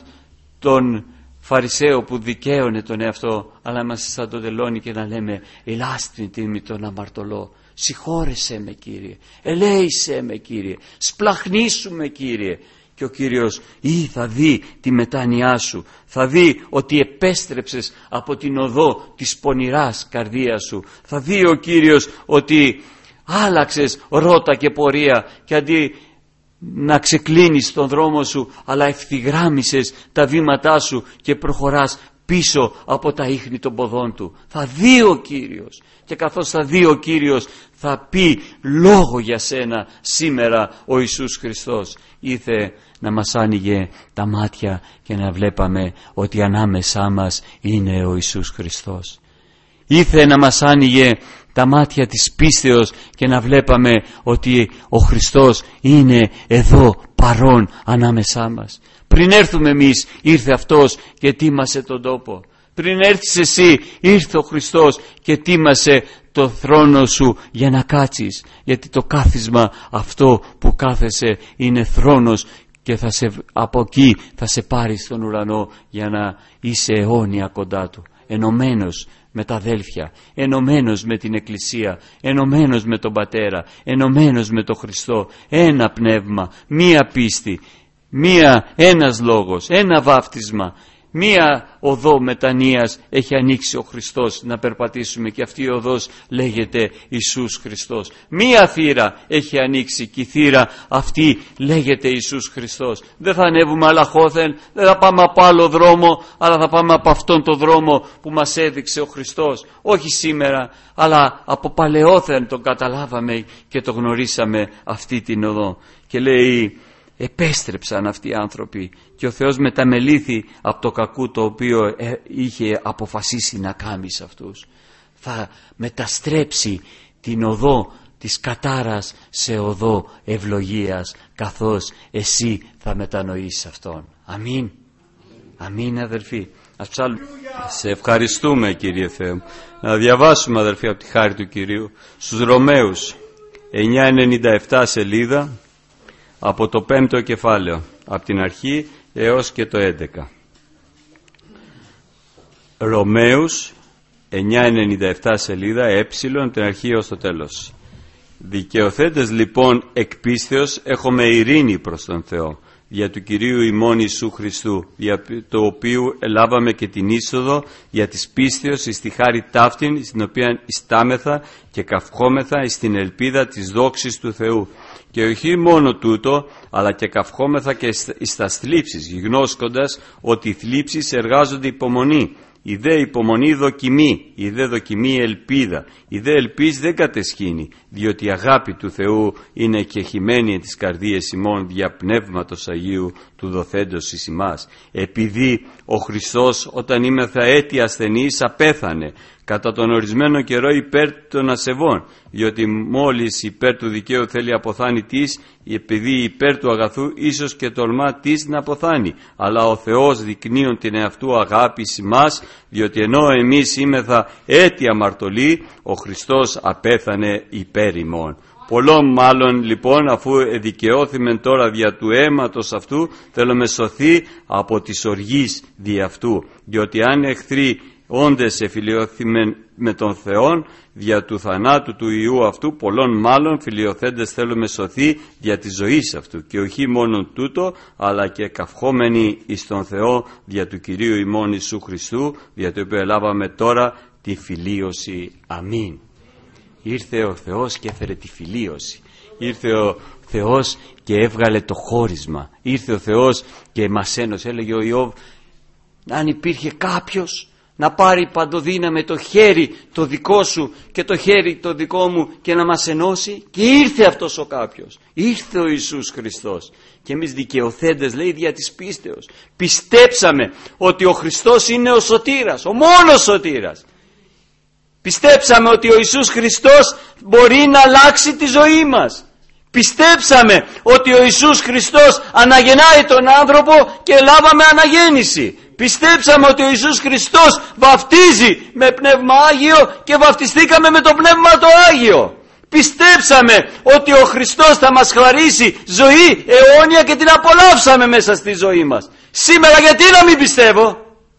τον Φαρισαίο που δικαίωνε τον εαυτό, αλλά είμαστε σαν τον τελώνει και να λέμε: ελάστην τίμη τον αμαρτωλό, συγχώρεσέ με, Κύριε, ελέησέ με, Κύριε, σπλαχνίσουμε, Κύριε. Και ο Κύριος ή θα δει τη μετάνοιά σου, θα δει ότι επέστρεψες από την οδό της πονηράς καρδίας σου, θα δει ο Κύριος ότι άλλαξες ρότα και πορεία, και αντί να ξεκλίνεις τον δρόμο σου, αλλά ευθυγράμμισες τα βήματά σου και προχωράς πίσω από τα ίχνη των ποδών του. Θα δει ο Κύριος, και καθώς θα δει ο Κύριος θα πει λόγο για σένα σήμερα ο Ιησούς Χριστός. Ήθε να μας άνοιγε τα μάτια και να βλέπαμε ότι ανάμεσά μας είναι ο Ιησούς Χριστός. Ήθε να μας άνοιγε τα μάτια της πίστεως και να βλέπαμε ότι ο Χριστός είναι εδώ παρόν ανάμεσά μας. Πριν έρθουμε εμείς ήρθε Αυτός και τίμασε τον τόπο. Πριν έρθεις εσύ ήρθε ο Χριστός και τίμασε το θρόνο σου για να κάτσεις, γιατί το κάθισμα αυτό που κάθεσαι είναι θρόνος και θα σε, από εκεί θα σε πάρει στον ουρανό για να είσαι αιώνια κοντά του, ενωμένος με τα αδέλφια, ενωμένος με την Εκκλησία, ενωμένος με τον Πατέρα, ενωμένος με τον Χριστό, ένα πνεύμα, μία πίστη, μία, ένας λόγος, ένα βάφτισμα. Μία οδό μετανοίας έχει ανοίξει ο Χριστός να περπατήσουμε, και αυτή η οδός λέγεται Ιησούς Χριστός. Μία θύρα έχει ανοίξει και η θύρα αυτή λέγεται Ιησούς Χριστός. Δεν θα ανέβουμε αλαχώθεν, δεν θα πάμε από άλλο δρόμο, αλλά θα πάμε από αυτόν τον δρόμο που μας έδειξε ο Χριστός. Όχι σήμερα, αλλά από παλαιόθεν τον καταλάβαμε και το γνωρίσαμε αυτή την οδό. Και λέει, επέστρεψαν αυτοί οι άνθρωποι και ο Θεός μεταμελήθη από το κακού το οποίο είχε αποφασίσει να κάνει σε αυτούς. Θα μεταστρέψει την οδό της κατάρας σε οδό ευλογίας, καθώς εσύ θα μετανοήσεις αυτόν. Αμήν. Αμήν, αδελφοί. Ας ψάλουμε. Σε ευχαριστούμε, Κύριε Θεέ. Να διαβάσουμε, αδελφοί, από τη χάρη του Κυρίου στους Ρωμαίους εννιακόσια ενενήντα επτά σελίδα, από το πέμπτο κεφάλαιο, από την αρχή έως και το έντεκα. Ρωμαίους εννιακόσια ενενήντα επτά σελίδα, ε, την αρχή έως το τέλος. Δικαιωθέντες λοιπόν εκ πίστεως έχουμε ειρήνη προς τον Θεό, δια του Κυρίου ημών Ιησού Χριστού, δια το οποίου ελάβαμε και την είσοδο για της πίστεως εις τη χάρη ταύτην, στην οποία ιστάμεθα και καυχόμεθα εις την ελπίδα της δόξης του Θεού. Και όχι μόνο τούτο, αλλά και καυχόμεθα και εις τα θλίψεις, γινώσκοντας ότι οι θλίψεις εργάζονται υπομονή. Η δε υπομονή δοκιμή, η δε δοκιμή ελπίδα, η δε ελπίς δεν κατεσχύνει, διότι η αγάπη του Θεού είναι κεχημένη της καρδίας ημών δια πνεύματος Αγίου του δοθέντος εις ημάς. Επειδή ο Χριστός όταν είμεθα έτη ασθενής απέθανε κατά τον ορισμένο καιρό υπέρ των ασεβών, διότι μόλις υπέρ του δικαίου θέλει αποθάνει της, επειδή υπέρ του αγαθού ίσως και τολμά της να αποθάνει. Αλλά ο Θεός δεικνύον την εαυτού αγάπη εις ημάς, διότι ενώ εμείς είμεθα έτη αμαρτωλοί, ο Χριστός απέθανε υπέρ ημών. Πολλών μάλλον λοιπόν, αφού εδικαιώθημεν τώρα δια του αίματος αυτού, θέλουμε σωθεί από τις οργής δι' αυτού, διότι αν εχθροί όντες εφιλιώθημεν με τον Θεόν δια του θανάτου του Ιού αυτού, πολλών μάλλον φιλιωθέντες θέλουμε σωθεί δια της ζωής αυτού, και όχι μόνο τούτο, αλλά και καυχόμενοι εις τον Θεό δια του Κυρίου ημών Ιησού Χριστού, δια το οποίο ελάβαμε τώρα τη φιλίωση. Αμήν. Ήρθε ο Θεός και έφερε τη φιλίωση. Ήρθε ο Θεός και έβγαλε το χώρισμα. Ήρθε ο Θεός και μας ένωσε. Έλεγε ο Ιώβ, αν υπήρχε κάποιος να πάρει παντοδύναμη το χέρι το δικό σου και το χέρι το δικό μου και να μας ενώσει, και ήρθε αυτός ο κάποιος. Ήρθε ο Ιησούς Χριστός. Και εμείς δικαιωθέντες, λέει, δια της πίστεως πιστέψαμε ότι ο Χριστός είναι ο σωτήρας, ο μόνος σωτήρας. Πιστέψαμε ότι ο Ιησούς Χριστός μπορεί να αλλάξει τη ζωή μας. Πιστέψαμε ότι ο Ιησούς Χριστός αναγεννάει τον άνθρωπο και λάβαμε αναγέννηση. Πιστέψαμε ότι ο Ιησούς Χριστός βαφτίζει με Πνεύμα Άγιο και βαφτιστήκαμε με το Πνεύμα το Άγιο. Πιστέψαμε ότι ο Χριστός θα μας χαρίσει ζωή αιώνια και την απολαύσαμε μέσα στη ζωή μας. Σήμερα γιατί να μην πιστεύω?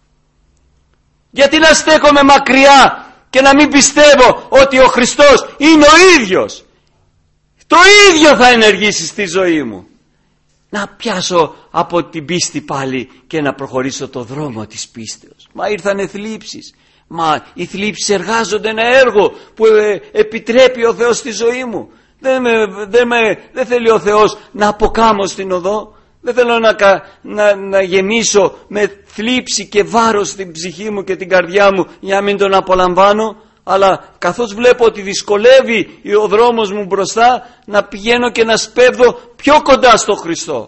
Γιατί να στέκομαι μακριά και να μην πιστεύω ότι ο Χριστός είναι ο ίδιος? Το ίδιο θα ενεργήσει στη ζωή μου. Να πιάσω από την πίστη πάλι και να προχωρήσω το δρόμο της πίστεως. Μα ήρθανε θλίψεις. Μα οι θλίψεις εργάζονται ένα έργο που ε, επιτρέπει ο Θεός στη ζωή μου. Δεν, με, δεν, με, δεν θέλει ο Θεός να αποκάμω στην οδό. Δεν θέλω να, να, να γεμίσω με θλίψη και βάρος στην ψυχή μου και την καρδιά μου για να μην τον απολαμβάνω, αλλά καθώς βλέπω ότι δυσκολεύει ο δρόμος μου μπροστά, να πηγαίνω και να σπέβδω πιο κοντά στο Χριστό.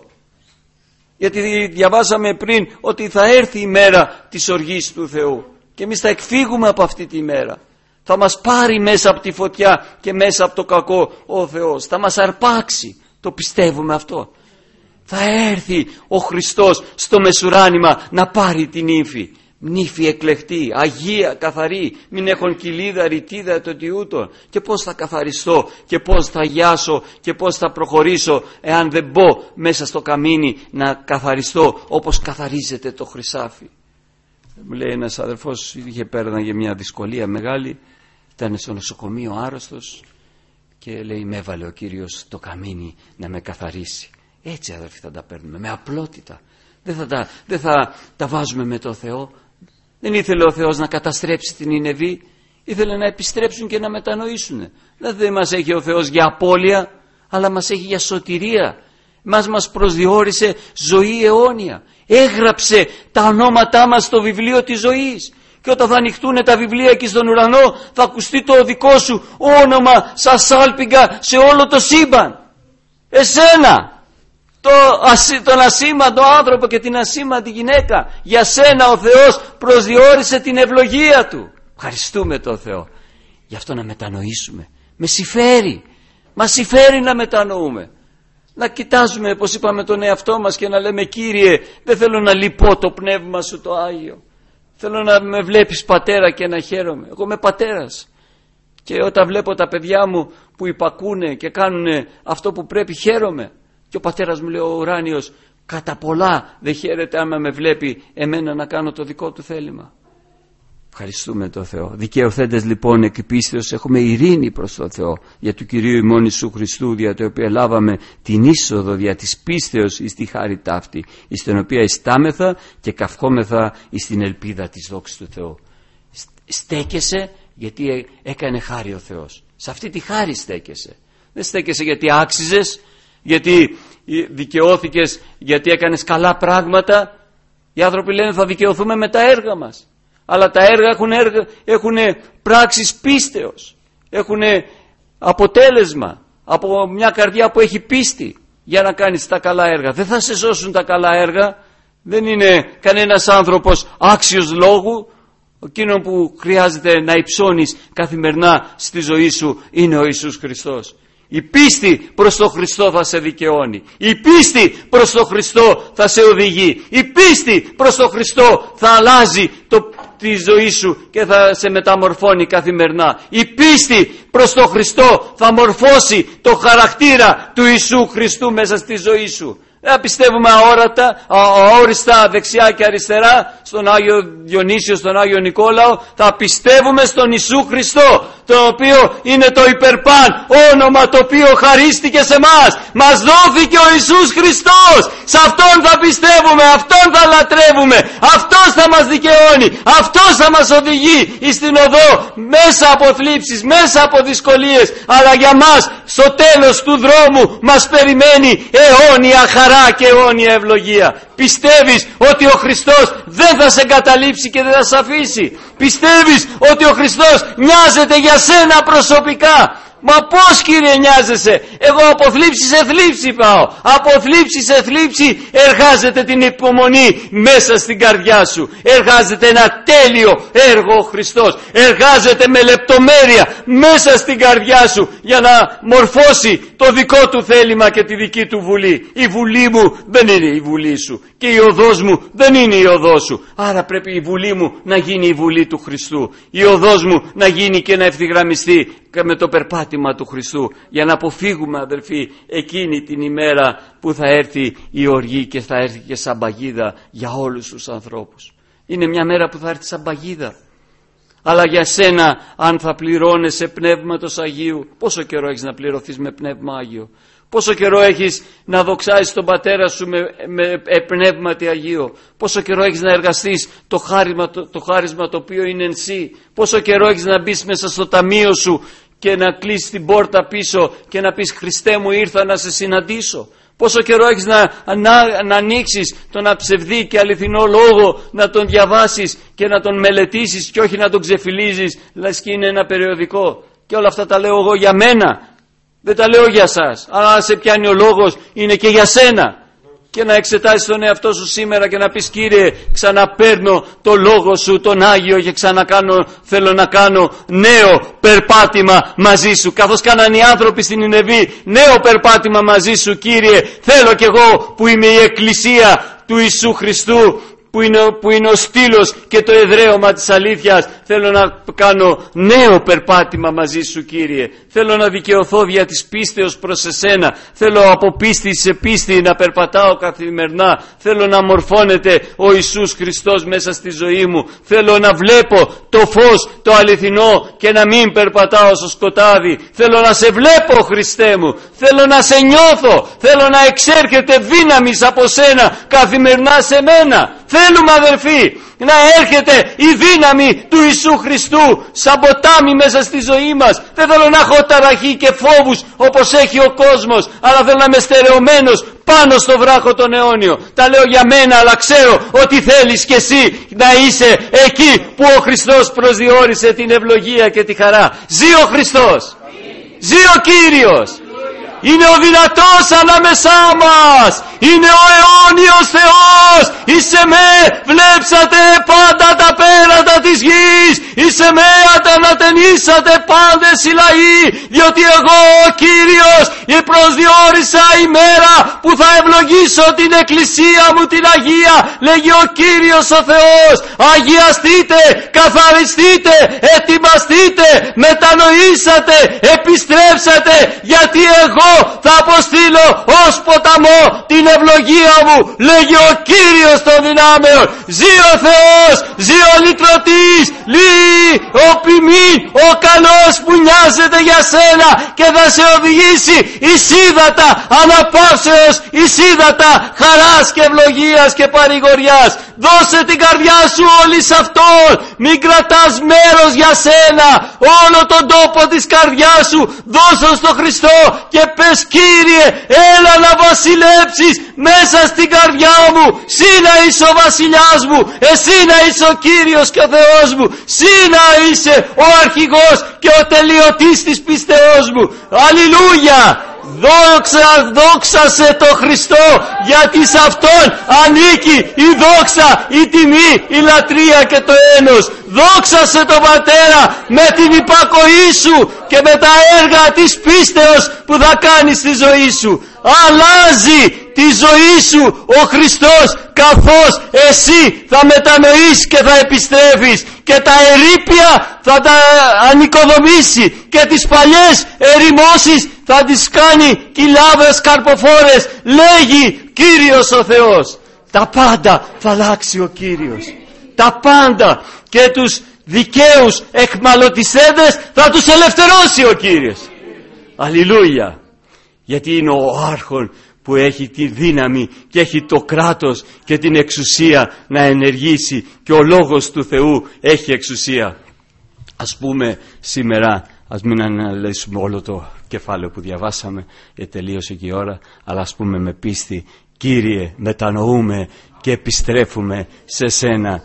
Γιατί διαβάσαμε πριν ότι θα έρθει η μέρα της οργής του Θεού και εμείς θα εκφύγουμε από αυτή τη μέρα. Θα μας πάρει μέσα από τη φωτιά και μέσα από το κακό ο Θεός. Θα μας αρπάξει. Το πιστεύουμε αυτό. Θα έρθει ο Χριστός στο μεσουράνημα να πάρει την ύφη. Νύφη εκλεκτή, αγία, καθαρή, μην έχουν κοιλίδα, ρητίδα, το τιούτο. Και πώς θα καθαριστώ και πώς θα γιάσω και πώς θα προχωρήσω εάν δεν μπω μέσα στο καμίνι να καθαριστώ όπως καθαρίζεται το χρυσάφι. Μου λέει ένας αδερφός, είχε πέρναγε μια δυσκολία μεγάλη, ήταν στο νοσοκομείο άρρωστος και λέει με έβαλε ο Κύριος το καμίνι να με καθαρίσει. Έτσι αδερφοί θα τα παίρνουμε, με απλότητα. Δεν θα τα, δεν θα τα βάζουμε με το Θεό. Δεν ήθελε ο Θεός να καταστρέψει την Νινεβή, ήθελε να επιστρέψουν και να μετανοήσουν. Δεν μας έχει ο Θεός για απώλεια, αλλά μας έχει για σωτηρία. Μας μας προσδιορίσε ζωή αιώνια. Έγραψε τα ονόματά μας στο βιβλίο της ζωής. Και όταν θα ανοιχτούν τα βιβλία εκεί στον ουρανό, θα ακουστεί το δικό σου όνομα σαν σάλπιγγα σε όλο το σύμπαν. Εσένα! Το, τον ασήμαντο άνθρωπο και την ασήμαντη γυναίκα, για σένα ο Θεός προσδιορίσε την ευλογία του. Ευχαριστούμε τον Θεό. Γι' αυτό να μετανοήσουμε. Με συμφέρει. Μας συμφέρει να μετανοούμε. Να κοιτάζουμε, όπως είπαμε, τον εαυτό μας και να λέμε Κύριε, δεν θέλω να λυπώ το πνεύμα σου το Άγιο. Θέλω να με βλέπεις πατέρα και να χαίρομαι. Εγώ είμαι πατέρας. Και όταν βλέπω τα παιδιά μου που υπακούνε και κάνουν αυτό που πρέπει, χαίρομαι. Και ο πατέρας μου λέει ο ουράνιος, κατά πολλά δεν χαίρεται άμα με βλέπει εμένα να κάνω το δικό του θέλημα. Ευχαριστούμε τον Θεό. Δικαιωθέντες λοιπόν εκ πίστεως έχουμε ειρήνη προς τον Θεό, για του Κυρίου ημών Ιησού Χριστού, δια το οποίο λάβαμε την είσοδο δια της πίστεως εις τη χάρη ταύτη, εις την οποία ειστάμεθα και καυχόμεθα εις την ελπίδα της δόξης του Θεού. Στέκεσαι γιατί έκανε χάρη ο Θεός. Σε αυτή τη χάρη στέκεσαι. Δεν στέκεσαι γιατί άξιζες, γιατί δικαιώθηκες, γιατί έκανες καλά πράγματα. Οι άνθρωποι λένε θα δικαιωθούμε με τα έργα μας. Αλλά τα έργα έχουν, έργα, έχουν πράξεις πίστεως. Έχουν αποτέλεσμα από μια καρδιά που έχει πίστη για να κάνεις τα καλά έργα. Δεν θα σε σώσουν τα καλά έργα. Δεν είναι κανένας άνθρωπος άξιος λόγου. Εκείνο που χρειάζεται να υψώνεις καθημερινά στη ζωή σου είναι ο Ιησούς Χριστός. Η πίστη προς τον Χριστό θα σε δικαιώνει. Η πίστη προς τον Χριστό θα σε οδηγεί. Η πίστη προς τον Χριστό θα αλλάζει το, τη ζωή σου και θα σε μεταμορφώνει καθημερινά. Η πίστη προς τον Χριστό θα μορφώσει το χαρακτήρα του Ιησού Χριστού μέσα στη ζωή σου. Δεν πιστεύουμε αόρατα, αόριστα δεξιά και αριστερά στον Άγιο Διονύσιο, στον Άγιο Νικόλαο. Θα πιστεύουμε στον Ιησού Χριστό, το οποίο είναι το υπερπάν όνομα το οποίο χαρίστηκε σε μας. Μας δόθηκε ο Ιησούς Χριστός. Σε Αυτόν θα πιστεύουμε, Αυτόν θα λατρεύουμε, Αυτός θα μας δικαιώνει, Αυτός θα μας οδηγεί στην οδό μέσα από θλίψεις, μέσα από δυσκολίες. Αλλά για μας στο τέλος του δρόμου μας περιμένει αιώνια χαρά και αιώνια ευλογία. Πιστεύεις ότι ο Χριστός δεν θα σε εγκαταλείψει και δεν θα σε αφήσει. Πιστεύεις ότι ο Χριστός νοιάζεται για σένα προσωπικά. Μα πώς, Κύριε, νοιάζεσαι? Εγώ από θλίψη σε θλίψη πάω. Από θλίψη σε θλίψη εργάζεται την υπομονή μέσα στην καρδιά σου. Εργάζεται ένα τέλειο έργο ο Χριστός. Εργάζεται με λεπτομέρεια μέσα στην καρδιά σου για να μορφώσει το δικό του θέλημα και τη δική του βουλή. Η βουλή μου δεν είναι η βουλή σου και η οδός μου δεν είναι η οδός σου. Άρα πρέπει η βουλή μου να γίνει η βουλή του Χριστού. Η οδός μου να γίνει και να ευθυγραμμιστεί με το περπάτημα του Χριστού, για να αποφύγουμε, αδελφοί, εκείνη την ημέρα που θα έρθει η οργή και θα έρθει και σαν παγίδα για όλους τους ανθρώπους. Είναι μια μέρα που θα έρθει σαν παγίδα. Αλλά για σένα, αν θα πληρώνεσαι πνεύματος Αγίου, πόσο καιρό έχεις να πληρωθείς με πνεύμα Άγιο? Πόσο καιρό έχεις να δοξάσεις τον πατέρα σου με, με πνεύματι Αγίο? Πόσο καιρό έχεις να εργαστείς το χάρισμα το, το χάρισμα το οποίο είναι εν σύ? Πόσο καιρό έχεις να μπεις μέσα στο ταμείο σου και να κλείσεις την πόρτα πίσω και να πεις Χριστέ μου ήρθα να σε συναντήσω? Πόσο καιρό έχεις να, να, να ανοίξεις τον αψευδή και αληθινό λόγο, να τον διαβάσεις και να τον μελετήσεις και όχι να τον ξεφυλίζεις λες και είναι ένα περιοδικό. Και όλα αυτά τα λέω εγώ για μένα, δεν τα λέω για σας. Αλλά αν σε πιάνει ο λόγος είναι και για σένα. Και να εξετάσεις τον εαυτό σου σήμερα και να πεις, Κύριε, ξαναπαίρνω το λόγο σου τον Άγιο και ξανακάνω, θέλω να κάνω νέο περπάτημα μαζί σου, καθώς κάνανε οι άνθρωποι στην Νινεβή. Νέο περπάτημα μαζί σου, Κύριε, θέλω κι εγώ που είμαι η εκκλησία του Ιησού Χριστού, που είναι, που είναι ο στήλος και το εδραίωμα της αλήθειας. Θέλω να κάνω νέο περπάτημα μαζί σου, Κύριε. Θέλω να δικαιωθώ δια της πίστεως προς εσένα. Θέλω από πίστη σε πίστη να περπατάω καθημερινά. Θέλω να μορφώνεται ο Ιησούς Χριστός μέσα στη ζωή μου. Θέλω να βλέπω το φως το αληθινό και να μην περπατάω στο σκοτάδι. Θέλω να σε βλέπω, Χριστέ μου. Θέλω να σε νιώθω. Θέλω να εξέρχεται δύναμης από σένα καθημερινά σε μένα. Θέλουμε, αδερφοί, να έρχεται η δύναμη του Ιησού Χριστού σαν ποτάμι μέσα στη ζωή μας. Δεν θέλω να έχω ταραχή και φόβους όπως έχει ο κόσμος, αλλά θέλω να είμαι στερεωμένος πάνω στο βράχο τον αιώνιο. Τα λέω για μένα, αλλά ξέρω ότι θέλεις κι εσύ να είσαι εκεί που ο Χριστός προσδιορίσε την ευλογία και τη χαρά. Ζει ο Χριστός, ζει ο Κύριος. Είναι ο δυνατός ανάμεσά μας. Είναι ο αιώνιος Θεός. Είσαι με βλέψατε πάντα τα πέρατα της γης. Είσαι με ανατενίσατε πάντες οι λαοί. Διότι εγώ ο Κύριος προσδιορίσα ημέρα που θα ευλογήσω την εκκλησία μου την Αγία. Λέγει ο Κύριος ο Θεός. Αγιαστείτε, καθαριστείτε, ετοιμαστείτε, μετανοήσατε, επιστρέψατε, γιατί εγώ θα αποστείλω ως ποταμό την ευλογία μου, λέγει ο Κύριος των δυνάμεων. Ζει ο Θεός, ζει ο λυτρωτής, λύει ο ποιμήν, ο καλός που νοιάζεται για σένα και θα σε οδηγήσει εις ύδατα αναπαύσεως, εις ύδατα χαράς και ευλογίας και παρηγοριάς. Δώσε την καρδιά σου όλη σε Αυτόν, μην κρατάς μέρος για σένα, όλο τον τόπο της καρδιάς σου δώσω στο Χριστό και πες, Κύριε, έλα να βασιλέψεις μέσα στην καρδιά μου. Συ να είσαι ο βασιλιάς μου, εσύ να είσαι ο Κύριος και ο Θεός μου, συ να είσαι ο αρχηγός και ο τελειωτής της πίστεώς μου. Αλληλούια! Δόξα, δόξασε το Χριστό, γιατί σε Αυτόν ανήκει η δόξα, η τιμή, η λατρεία και το ένος. Δόξασε τον Πατέρα με την υπακοή σου και με τα έργα της πίστεως που θα κάνεις στη ζωή σου. Αλλάζει τη ζωή σου ο Χριστός, καθώς εσύ θα μετανοείς και θα επιστρέφεις και τα ερείπια θα τα ανοικοδομήσει και τις παλιές ερημώσεις θα τις κάνει κοιλάδες καρποφόρες. Λέγει Κύριος ο Θεός. Τα πάντα θα αλλάξει ο Κύριος. Τα πάντα, και τους δικαίους εχμαλωτισέντες θα τους ελευθερώσει ο Κύριος. Αλληλούια! Γιατί είναι ο άρχον που έχει τη δύναμη και έχει το κράτος και την εξουσία να ενεργήσει, και ο Λόγος του Θεού έχει εξουσία. Ας πούμε σήμερα, ας μην αναλύσουμε όλο το κεφάλαιο που διαβάσαμε, γιατί τελείωσε και η ώρα, αλλά ας πούμε με πίστη, Κύριε, μετανοούμε και επιστρέφουμε σε Σένα,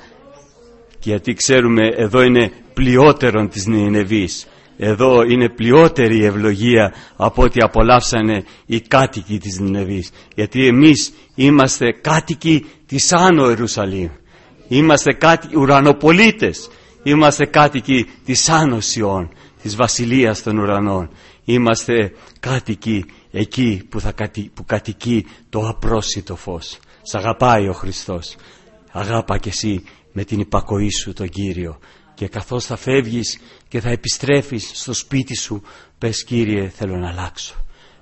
γιατί ξέρουμε εδώ είναι πλειότερον της Νινεβής. Εδώ είναι πλειότερη η ευλογία από ό,τι απολαύσανε οι κάτοικοι της Νινεβής. Γιατί εμείς είμαστε κάτοικοι της Άνω Ιερουσαλήμ. Είμαστε κάτοικοι ουρανοπολίτες. Είμαστε κάτοικοι της Άνω Σιών, της Βασιλείας των Ουρανών. Είμαστε κάτοικοι εκεί που, θα κατη, που κατοικεί το απρόσιτο φως. Σ' αγαπάει ο Χριστός. Αγάπα κι εσύ με την υπακοή σου τον Κύριο. Και καθώς θα φεύγεις και θα επιστρέφεις στο σπίτι σου, πες, Κύριε, θέλω να αλλάξω.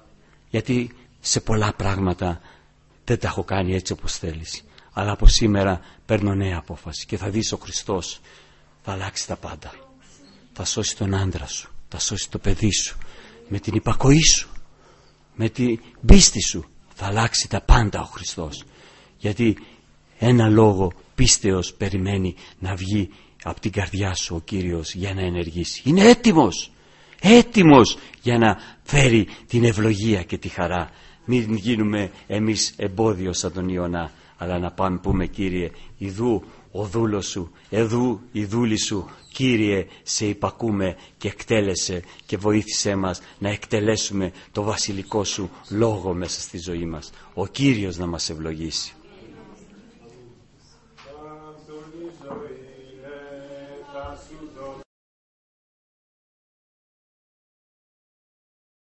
Γιατί σε πολλά πράγματα δεν τα έχω κάνει έτσι όπως θέλεις. Αλλά από σήμερα παίρνω νέα απόφαση και θα δεις ο Χριστός θα αλλάξει τα πάντα. Θα σώσει τον άντρα σου, θα σώσει το παιδί σου. Με την υπακοή σου, με την πίστη σου θα αλλάξει τα πάντα ο Χριστός. Γιατί ένα λόγο πίστεως περιμένει να βγει από την καρδιά σου ο Κύριος για να ενεργήσει. Είναι έτοιμος, έτοιμος για να φέρει την ευλογία και τη χαρά μην γίνουμε εμείς εμπόδιο σαν τον Ιωνά, αλλά να πάμε πούμε Κύριε, ιδού ο δούλος σου, εδού η δούλη σου, Κύριε σε υπακούμε και εκτέλεσε και βοήθησέ μας να εκτελέσουμε το βασιλικό σου λόγο μέσα στη ζωή μας. Ο Κύριος να μας ευλογήσει.